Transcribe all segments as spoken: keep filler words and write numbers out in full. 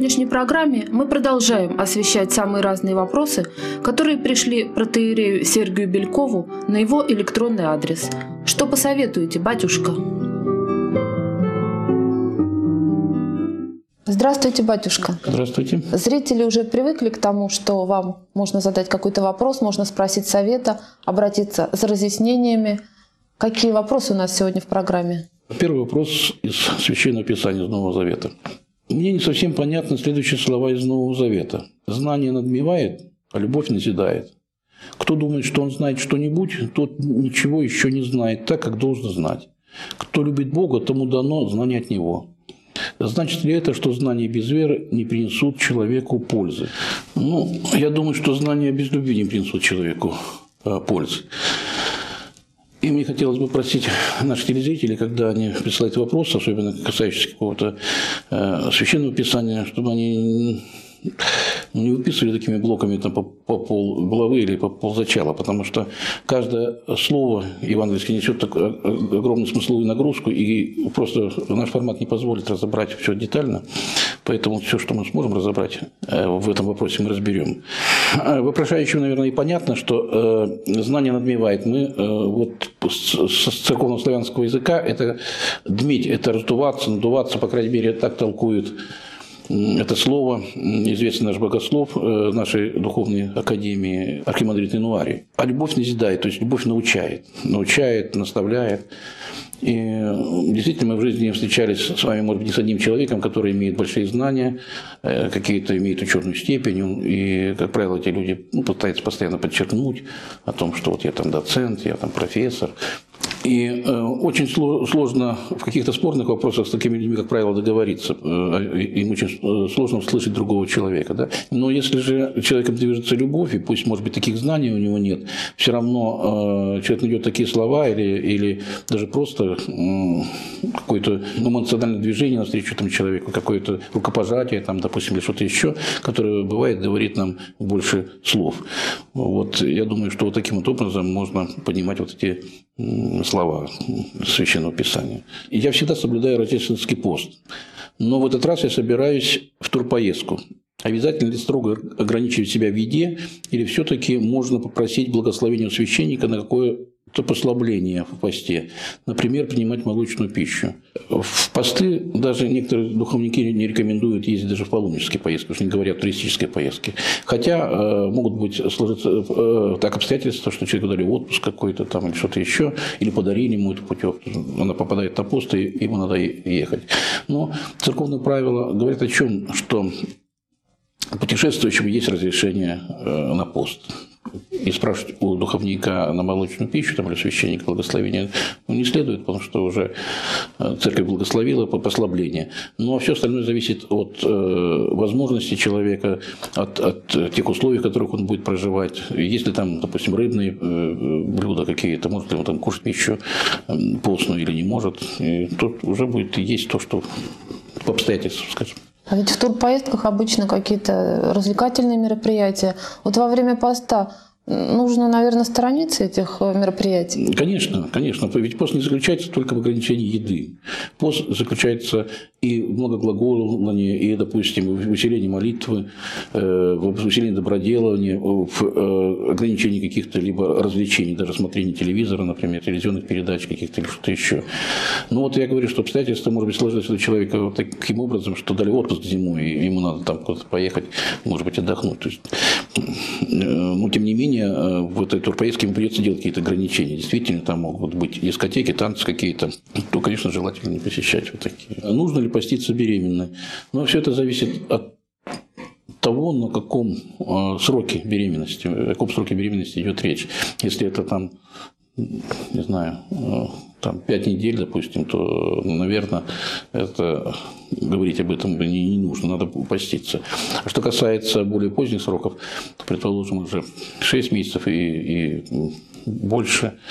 сегодняшней программе мы продолжаем освещать самые разные вопросы, которые пришли протоиерею Сергию Белькову на его электронный адрес. Что посоветуете, батюшка? Здравствуйте, батюшка. Здравствуйте. Зрители уже привыкли к тому, что вам можно задать какой-то вопрос, можно спросить совета, обратиться за разъяснениями. Какие вопросы у нас сегодня в программе? Первый вопрос из Священного Писания, из Нового Завета. Мне не совсем понятны следующие слова из Нового Завета. «Знание надмевает, а любовь назидает. Кто думает, что он знает что-нибудь, тот ничего еще не знает так, как должен знать. Кто любит Бога, тому дано знание от Него». Значит ли это, что знания без веры не принесут человеку пользы? Ну, я думаю, что знания без любви не принесут человеку а, пользы. И мне хотелось бы просить наших телезрителей, когда они присылают вопросы, особенно касающиеся какого-то э, священного писания, чтобы они не выписывали такими блоками там, по, по пол главы или по пол зачала, потому что каждое слово евангельское несет такую огромную смысловую нагрузку, и просто наш формат не позволит разобрать все детально. Поэтому все, что мы сможем разобрать в этом вопросе, мы разберем. Вопрошающим, наверное, и понятно, что э, знание надмевает. Мы э, вот с церковно-славянского языка это дметь, это раздуваться, надуваться, по крайней мере, так толкует это слово известный наш богослов нашей духовной академии архимандрит Инуарий. А любовь назидает, то есть любовь научает, научает, наставляет. И действительно, мы в жизни встречались с вами, может быть, не с одним человеком, который имеет большие знания, какие-то имеет ученую степень, и, как правило, эти люди ну, пытаются постоянно подчеркнуть о том, что вот я там доцент, я там профессор. И э, очень сложно в каких-то спорных вопросах с такими людьми, как правило, договориться. Им очень сложно услышать другого человека. Да? Но если же человеком движется любовь, и пусть, может быть, таких знаний у него нет, все равно э, человек найдет такие слова или, или даже просто э, какое-то эмоциональное движение навстречу этому человеку, какое-то рукопожатие, там, допустим, или что-то еще, которое, бывает, говорит нам больше слов. Вот, я думаю, что вот таким вот образом можно понимать вот эти слова Священного Писания. И я всегда соблюдаю рождественский пост. Но в этот раз я собираюсь в турпоездку. Обязательно ли строго ограничивать себя в еде, или все-таки можно попросить благословения у священника на какое-то послабление в посте? Например, принимать молочную пищу. В посты даже некоторые духовники не рекомендуют ездить даже в паломнические поездки, уж не говоря о туристической поездке. Хотя э, могут быть сложиться э, так обстоятельства, что человеку дали отпуск какой-то там или что-то еще, или подарили ему эту путевку. Она попадает на пост, и ему надо ехать. Но церковные правила говорят о чем? Что путешествующему есть разрешение э, на пост. И спрашивать у духовника на молочную пищу там, или священника благословения ну, не следует, потому что уже церковь благословила по послаблению. Но все остальное зависит от э, возможности человека, от, от тех условий, в которых он будет проживать. Если там, допустим, рыбные э, блюда какие-то, может ли он там кушать пищу э, постную или не может, и тут уже будет есть то, что по обстоятельствам, скажем. А ведь в турпоездках обычно какие-то развлекательные мероприятия. Вот во время поста нужно, наверное, сторониться этих мероприятий? Конечно, конечно. Ведь пост не заключается только в ограничении еды. Пост заключается и в многоглаголании, и, допустим, в усилении молитвы, в усилении доброделания, в ограничении каких-то либо развлечений, даже смотрения телевизора, например, телевизионных передач каких-то или что-то еще. Ну вот я говорю, что обстоятельства, может быть, сложились у человека вот таким образом, что дали отпуск зимой, и ему надо там куда-то поехать, может быть, отдохнуть. То есть, ну, тем не менее, в этой турпоездке ему придется делать какие-то ограничения. Действительно, там могут быть дискотеки, танцы какие-то. То, конечно, желательно не посещать вот такие. Нужно ли поститься беременной? Но все это зависит от того, на каком сроке беременности, о каком сроке беременности идет речь. Если это там, не знаю, там пять недель, допустим, то, наверное, это говорить об этом не, не нужно, надо поститься. А что касается более поздних сроков, то, предположим, уже шесть месяцев и, и больше,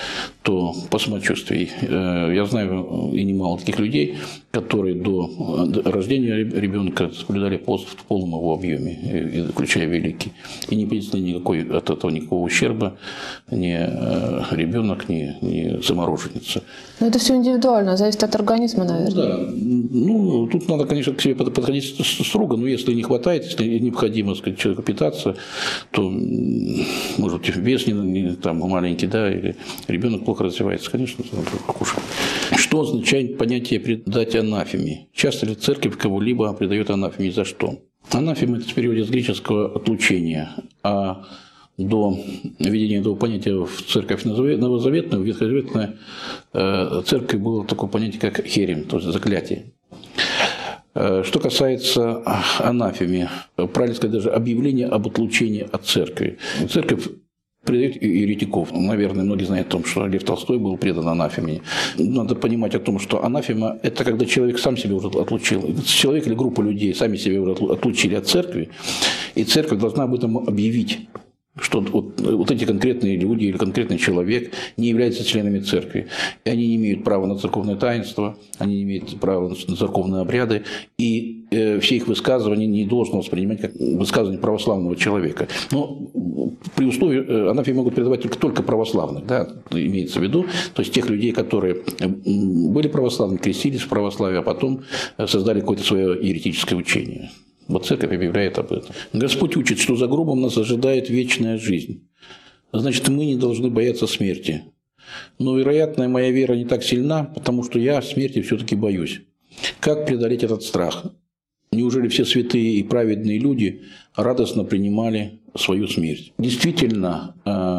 то по самочувствию. Я знаю и немало таких людей, которые до рождения ребенка соблюдали пост в полном его объеме, включая великий. И не понесли никакой, от этого никакого ущерба ни ребенок, ни, ни замороженница. Но это все индивидуально, зависит от организма, наверное. Да. Ну, тут надо, конечно, к себе подходить строго, но если не хватает, если необходимо, так сказать, человеку питаться, то, может быть, вес не, не там, маленький, да, или ребенок плохо развивается, конечно, надо кушать. Что означает понятие «предать анафеме»? Часто ли церковь кого-либо предает анафеме? За что? Анафема – это в переводе с греческого «отлучение», а до введения этого понятия в церковь новозаветную, в ветхозаветную церковь было такое понятие, как херем, то есть заклятие. Что касается анафемы, правильно сказать, даже объявление об отлучении от церкви. Церковь предает еретиков. Наверное, многие знают о том, что Лев Толстой был предан анафеме. Надо понимать о том, что анафема – это когда человек сам себя уже отлучил. Человек или группа людей сами себя уже отлучили от церкви, и церковь должна об этом объявить, что вот, вот эти конкретные люди или конкретный человек не являются членами церкви. И они не имеют права на церковное таинство, они не имеют права на церковные обряды, и э, все их высказывания не должно воспринимать как высказывание православного человека. Но при условии, э, анафемы могут передавать только, только православных, да, имеется в виду, то есть тех людей, которые были православными, крестились в православии, а потом создали какое-то свое еретическое учение. Вот церковь объявляет об этом. Господь учит, что за гробом нас ожидает вечная жизнь. Значит, мы не должны бояться смерти. Но, вероятно, моя вера не так сильна, потому что я смерти все-таки боюсь. Как преодолеть этот страх? Неужели все святые и праведные люди радостно принимали свою смерть? Действительно,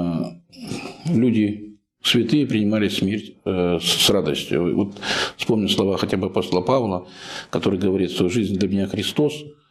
люди святые принимали смерть с радостью. Вот вспомню слова хотя бы апостола Павла, который говорит, что жизнь для меня Христос,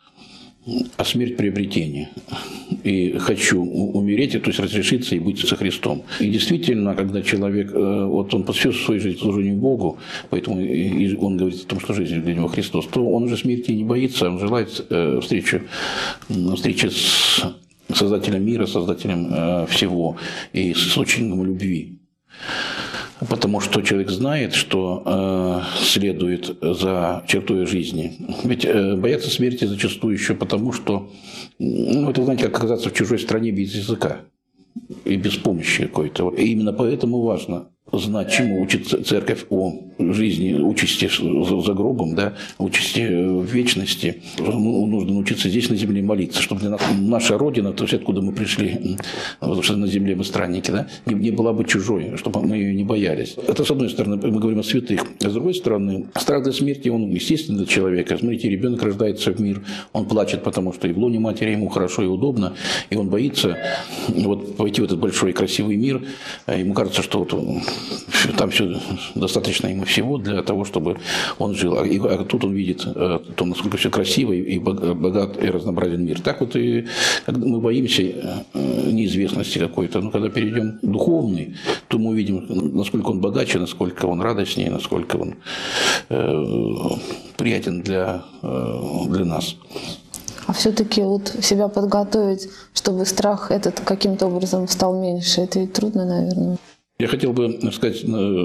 а смерть – приобретение. И хочу умереть, то есть разрешиться и быть со Христом. И действительно, когда человек, вот он посвятил свою жизнь служению Богу, поэтому он говорит о том, что жизнь для него Христос, то он уже смерти не боится, он желает встречи, встречи с Создателем мира, Создателем всего и с источником любви. Потому что человек знает, что э, следует за чертой жизни. Ведь э, бояться смерти зачастую еще потому, что, ну, это, знаете, как оказаться в чужой стране без языка и без помощи какой-то. И именно поэтому важно знать, чему учит церковь о жизни, участи за гробом, да, участи в вечности. Нужно научиться здесь на земле молиться, чтобы для нас наша Родина, то есть откуда мы пришли, потому что на земле мы странники, да, не, не была бы чужой, чтобы мы ее не боялись. Это с одной стороны, мы говорим о святых. А с другой стороны, страх до смерти, он естественный для человека. Смотрите, ребенок рождается в мир, он плачет, потому что и в лоне матери ему хорошо и удобно, и он боится вот пойти в этот большой красивый мир, ему кажется, что вот он, там все достаточно ему всего для того, чтобы он жил. А, и, а тут он видит то, насколько все красиво и богат и разнообразен мир. Так вот и когда мы боимся неизвестности какой-то, но когда перейдем в духовный, то мы увидим, насколько он богаче, насколько он радостнее, насколько он э, приятен для, э, для нас. А все-таки вот себя подготовить, чтобы страх этот каким-то образом стал меньше, это ведь трудно, наверное. Я хотел бы сказать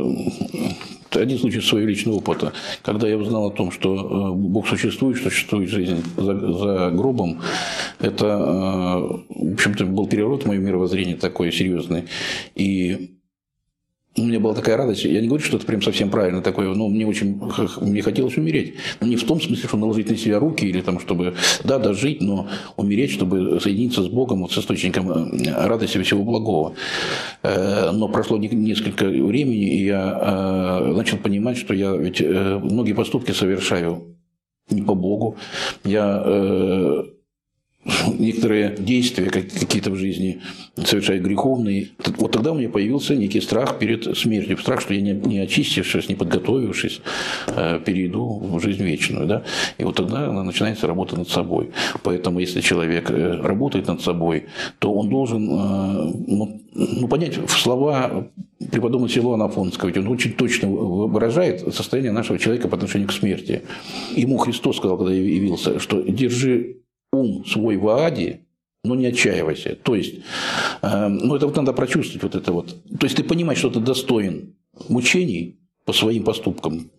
один случай своего личного опыта. Когда я узнал о том, что Бог существует, что существует жизнь за, за гробом, это, в общем-то, был переворот в моем мировоззрении такой серьезный. И у меня была такая радость. Я не говорю, что это прям совсем правильно такое, но мне очень мне хотелось умереть. Но не в том смысле, что наложить на себя руки или там, чтобы, да, дожить, но умереть, чтобы соединиться с Богом, вот, с источником радости всего благого. Но прошло несколько времени, и я начал понимать, что я ведь многие поступки совершаю не по Богу. Я некоторые действия какие-то в жизни совершаю греховные. Вот тогда у меня появился некий страх перед смертью. Страх, что я, не, не очистившись, не подготовившись, перейду в жизнь вечную. Да? И вот тогда начинается работа над собой. Поэтому, если человек работает над собой, то он должен ну, ну, понять слова преподобного Силуана Афонского. Ведь он очень точно выражает состояние нашего человека по отношению к смерти. Ему Христос сказал, когда явился, что «держи ум свой в ааде, но не отчаивайся. То есть, э, ну, это вот надо прочувствовать вот это вот. То есть, ты понимаешь, что ты достоин мучений по своим поступкам,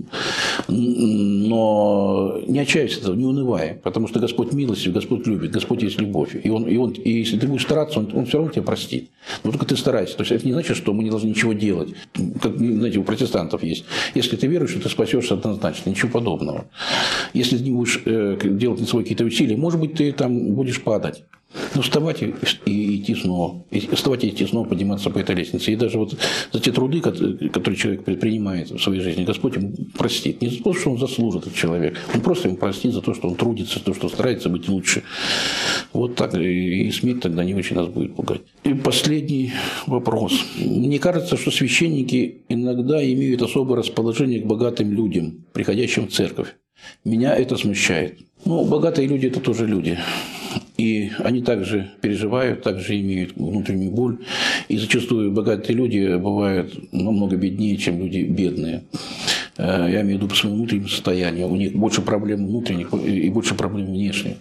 но не отчаивайся, не унывай, потому что Господь милостив, Господь любит, Господь есть любовь. И, он, и, он, и если ты будешь стараться, он, он все равно тебя простит. Но только ты старайся. То есть, это не значит, что мы не должны ничего делать. Как, знаете, у протестантов есть. Если ты веруешь, что ты спасешься однозначно, ничего подобного. Если ты не будешь э, делать на свои какие-то усилия, может быть, ты там будешь падать. Но вставать и, и идти снова. И вставать и идти снова, подниматься по этой лестнице. И даже вот за те труды, которые человек предпринимает в своей жизни, Господь ему простит. Не за то, что он заслужит, этот человек. Он просто ему простит за то, что он трудится, за то, что старается быть лучше. Вот так. И смерть тогда не очень нас будет пугать. И последний вопрос. Мне кажется, что священники иногда имеют особое расположение к богатым людям, приходящим в церковь. Меня это смущает. Ну, богатые люди – это тоже люди. И они также переживают, также имеют внутреннюю боль. И зачастую богатые люди бывают намного беднее, чем люди бедные. Я имею в виду по своему внутреннему состоянию. У них больше проблем внутренних и больше проблем внешних.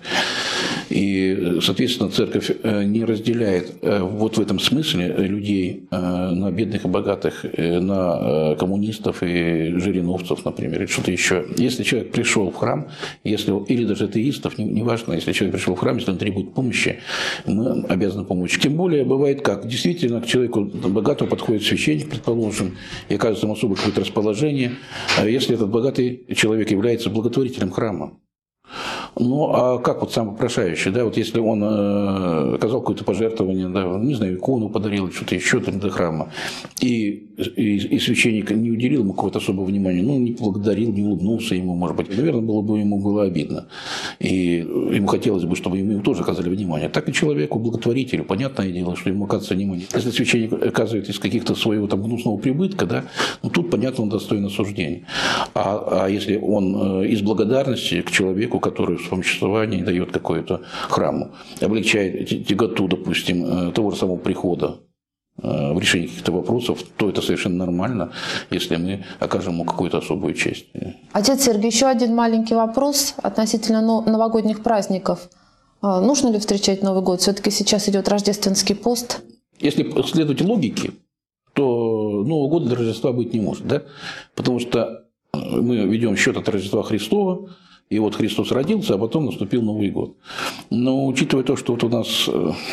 И, соответственно, церковь не разделяет вот в этом смысле людей на бедных и богатых, на коммунистов и жириновцев, например, или что-то еще. Если человек пришел в храм, если, или даже атеистов, неважно, если человек пришел в храм, если он требует помощи, мы обязаны помочь. Тем более, бывает как, действительно, к человеку богатому подходит священник, предположим, и оказывается ему особое какое-то расположение, если этот богатый человек является благотворителем храма. Ну, а как вот сам вопрошающий, да, вот если он э, оказал какое-то пожертвование, да, не знаю, икону подарил, что-то еще там до храма, и, и, и священник не уделил ему какого-то особого внимания, ну, не поблагодарил, не улыбнулся ему, может быть, наверное, было бы ему было обидно. И ему хотелось бы, чтобы ему тоже оказали внимание. Так и человеку, благотворителю, понятное дело, что ему оказывается внимание. Если священник оказывает из каких-то своего там гнусного прибытка, да, ну, тут, понятно, он достоин осуждения. А, а если он из благодарности к человеку, который в своем существовании дает какое-то храму, облегчает тяготу, допустим, того же самого прихода в решении каких-то вопросов, то это совершенно нормально, если мы окажем ему какую-то особую честь. Отец Сергий, еще один маленький вопрос относительно новогодних праздников. Нужно ли встречать Новый год? Все-таки сейчас идет рождественский пост. Если следовать логике, то Нового года до Рождества быть не может, да? Потому что мы ведем счет от Рождества Христова, и вот Христос родился, а потом наступил Новый год. Но учитывая то, что вот у нас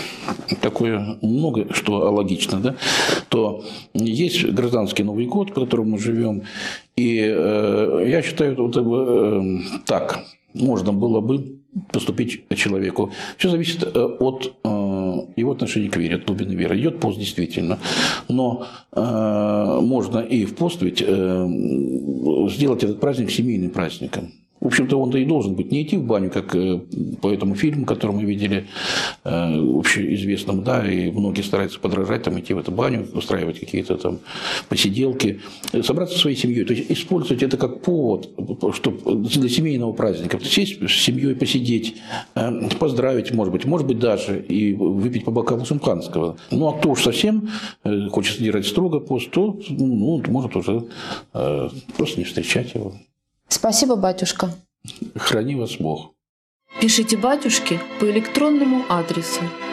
такое много, что логично, да, то есть гражданский Новый год, по которому мы живем. И э, я считаю, вот, э, так можно было бы поступить человеку. Все зависит от э, его отношения к вере, от глубины веры. Идет пост действительно, но э, можно и в пост ведь э, сделать этот праздник семейным праздником. В общем-то, он-то и должен быть. Не идти в баню, как по этому фильму, который мы видели, общеизвестном, да, и многие стараются подражать, там, идти в эту баню, устраивать какие-то там посиделки, собраться со своей семьей. То есть, использовать это как повод, чтобы для семейного праздника. Сесть с семьей, посидеть, поздравить, может быть, может быть, даже и выпить по бокалу шампанского. Ну, а кто уж совсем хочет держать строго пост, то, ну, может уже просто не встречать его. Спасибо, батюшка. Храни вас Бог. Пишите батюшке по электронному адресу